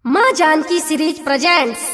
माँ Janaki series presents.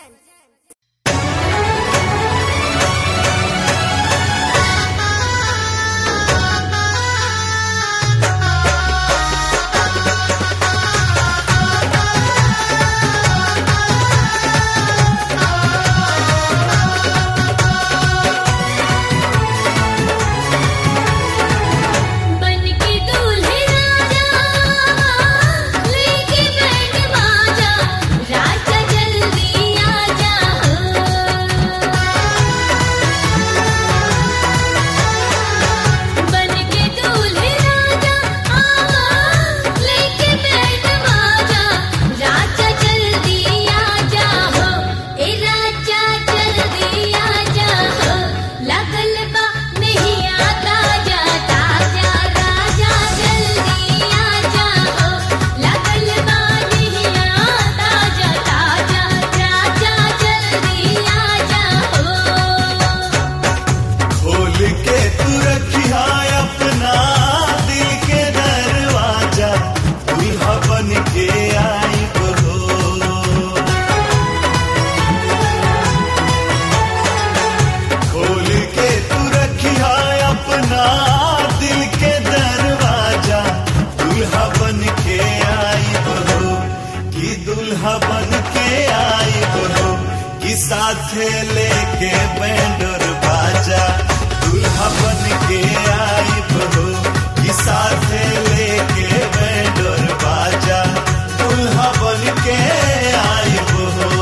साथे लेके बैंड और बाजा दूल्हा बन के आई बहो कि साथे लेके बैंड और बाजा दूल्हा बन के आई बहो।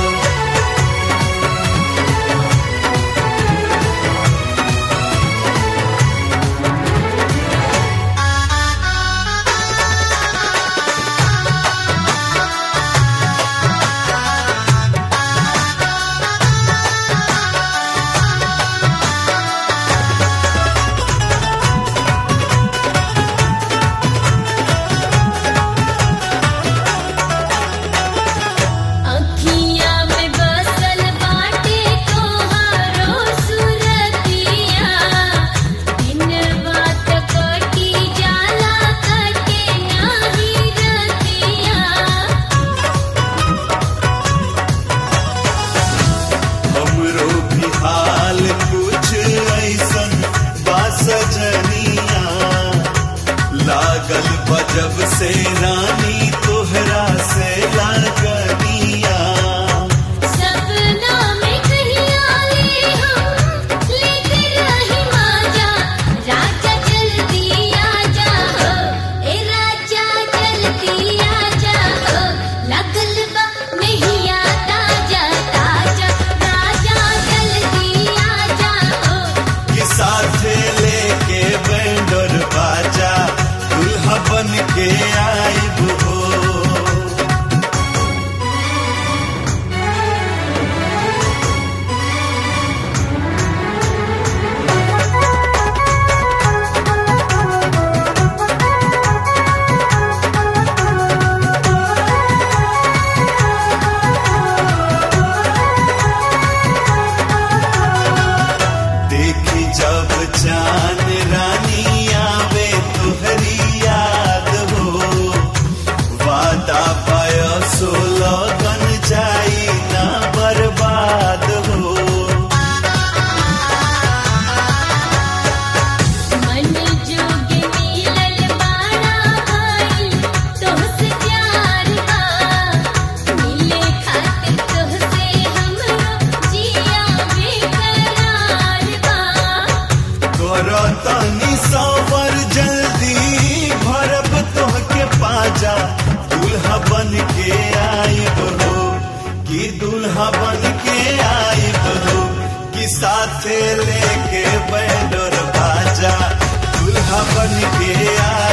लागल बजब से रानी तोहरा से लागनिया सपना में कहिया ले हम लेते रही माजा राजा जल्दी आजा हो ए राजा जल्दी आजा हो लगल बा नहीं आता जाता जा राजा जल्दी आजा हो कि साथे लेके बैंड और बाजा दूल्हा बन के आई बहो। देखी जब चांद रानी आवे तुहरी याद हो वादा पाया सो लगन जाई ना बर्बाद हो। मन जोग मिलल बाड़ा भाई तोहसे प्यार बा मिले खातिर तोहसे हमरो जिया बेकरार बा करो तनी सवर जल्दी भरब तोहके पाजा दूल्हा बन के आई बहो कि दूल्हा बन के आई बहो कि साथे लेके बैंड और बाजा दूल्हा बन के आई